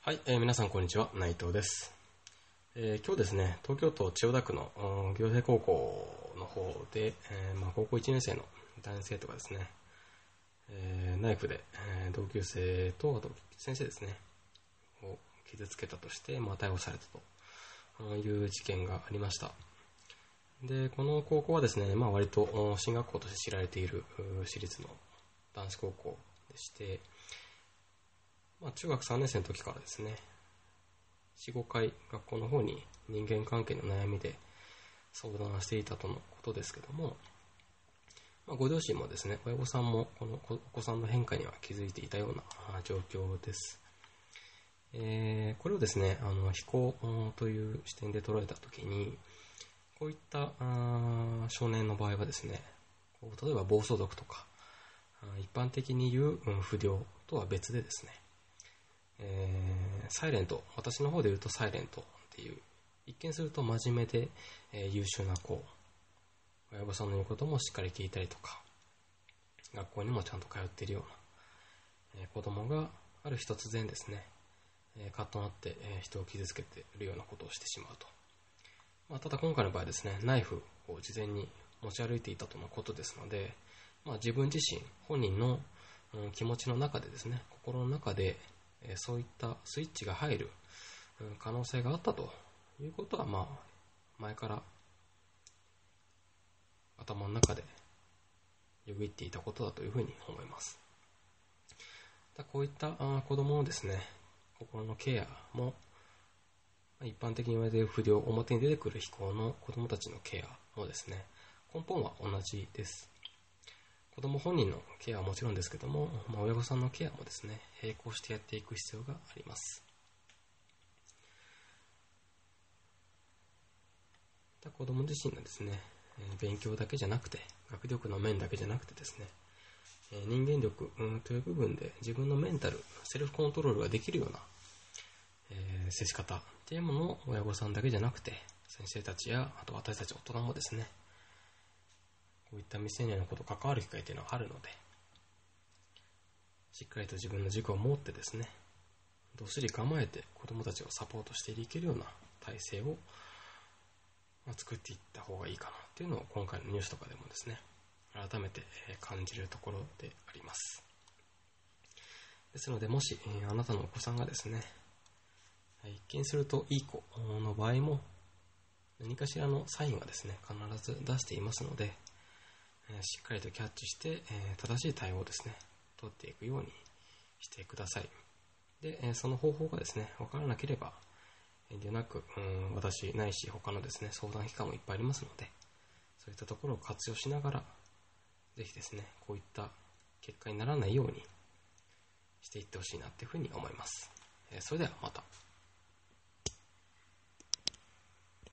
はい、皆さんこんにちは、内藤です。今日ですね、東京都千代田区の行政高校の方で、高校1年生の男子生徒がですね、ナイフで、同級生とあと先生ですねを傷つけたとして、逮捕されたという事件がありました。で、この高校はですね、割と進学校として知られている私立の男子高校でして、中学3年生の時からですね、4、5回学校の方に人間関係の悩みで相談していたとのことですけども、ご両親もですね、親御さんもこのお子さんの変化には気づいていたような状況です。これをですね、非行という視点で捉えたときに、こういった少年の場合はですね、例えば暴走族とか、一般的に言う不良とは別でですね、サイレント、私の方で言うとサイレントっていう、一見すると真面目で、優秀な子、親御さんの言うこともしっかり聞いたりとか、学校にもちゃんと通っているような、子供がある日突然ですね、カッとなって、人を傷つけているようなことをしてしまうと。ただ今回の場合ですね、ナイフを事前に持ち歩いていたとのことですので、自分自身、本人の、気持ちの中でですね、心の中で、そういったスイッチが入る可能性があったということは、前から頭の中でよぎっていたことだというふうに思います。こういった子供のですね、心のケアも、一般的に言われている不良、表に出てくる非行の子供たちのケアもですね、根本は同じです。子供本人のケアはもちろんですけども、親御さんのケアもですね、並行してやっていく必要があります。子供自身がですね、勉強だけじゃなくて、学力の面だけじゃなくてですね、人間力という部分で自分のメンタル、セルフコントロールができるような、接し方っていうものを親御さんだけじゃなくて、先生たちやあと私たち大人もですね、こういった未成年の子と関わる機会というのがあるので、しっかりと自分の軸を持ってですね、どっしり構えて子供たちをサポートしていけるような体制を作っていった方がいいかなっていうのを今回のニュースとかでもですね、改めて感じるところであります。ですので、もしあなたのお子さんがですね、一見するといい子の場合も何かしらのサインはですね、必ず出していますので、しっかりとキャッチして正しい対応をですね、取っていくようにしてください。で、その方法がですね、わからなければ遠慮なく、私ないし他のですね、相談機関もいっぱいありますので、そういったところを活用しながら、ぜひですね、こういった結果にならないようにしていってほしいなというふうに思います。それではまた。